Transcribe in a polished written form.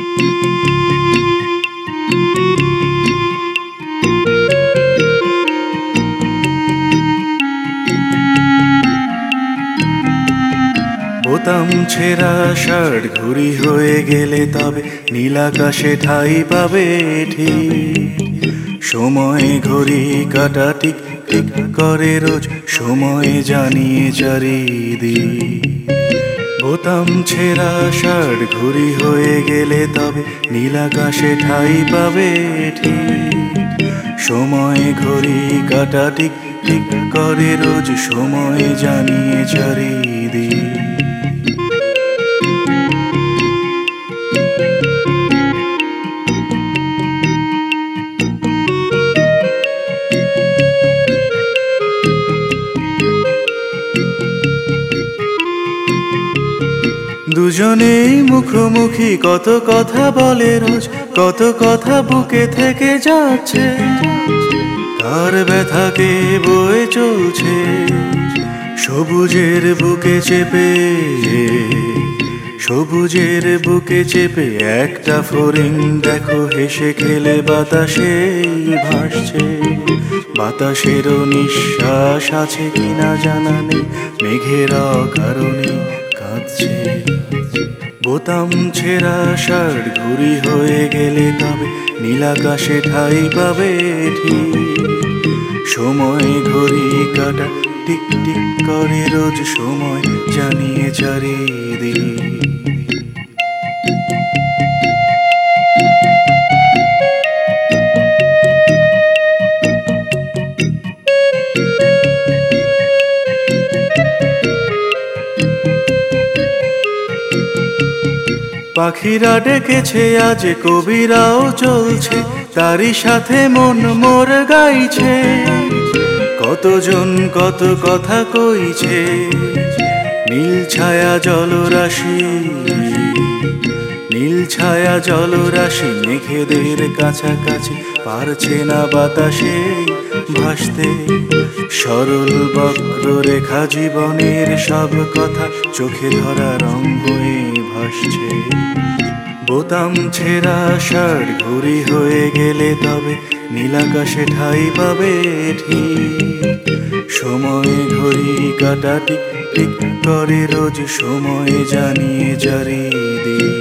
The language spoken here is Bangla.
বোতাম ছেঁড়া শার্ট ঘুরি হয়ে গেলে তবে নীলাকাশে ঠাই পাবে ঠিক। সময় ঘড়ি কাটা টিক টিক করে রোজ, সময় জানিয়ে চারিদিক। বোতাম ছেঁড়া শার্ট ঘুরি হয়ে গেলে তবে নীলাকাশে ঠাই পাবে ঠিক। সময় ঘড়ি কাটা টিক টিক করে রোজ, সময় জানিয়ে চারিদিক। দুজনেই মুখোমুখি কত কথা বলে রোজ, কত কথা বুকে থেকে যাচ্ছে। কার ব্যথাকে বয়ে চলছে সবুজের বুকে চেপে, সবুজের বুকে চেপে একটা ফড়িং দেখো হেসে খেলে বাতাসে ভাসছে। বাতাসেরও নিঃশ্বাস আছে কিনা জানা নেই, মেঘের কারণে কাঁদছে। বোতাম ছেঁড়া শার্ট ঘুরি হয়ে গেলে তবে নীলাকাশে ঠাই পাবে ঠিক। সময় ঘড়ি কাটা টিক টিক করে রোজ, সময় জানিয়ে চারিদিক। পাখিরা ডেকেছে আজ, কবিরাও চলছে, তারই সাথে মন মোর গাইছে। কতজন কত কথা কইছে, নীল ছায়া জলরাশি, নীল ছায়া জলরাশি মেঘেদের কাছাকাছি, পারছে না বাতাসে ভাসতে। সরল বক্ররেখা জীবনের সব কথা চোখে ধরা রং হয়ে ভাসছে। বোতাম ছেঁড়া শার্ট ঘুরি হয়ে গেলে তবে নীলাকাশে ঠাই পাবে ঠিক। সময় ঘড়ি কাটা টিক টিক করে রোজ, সময় জানিয়ে চারিদিক।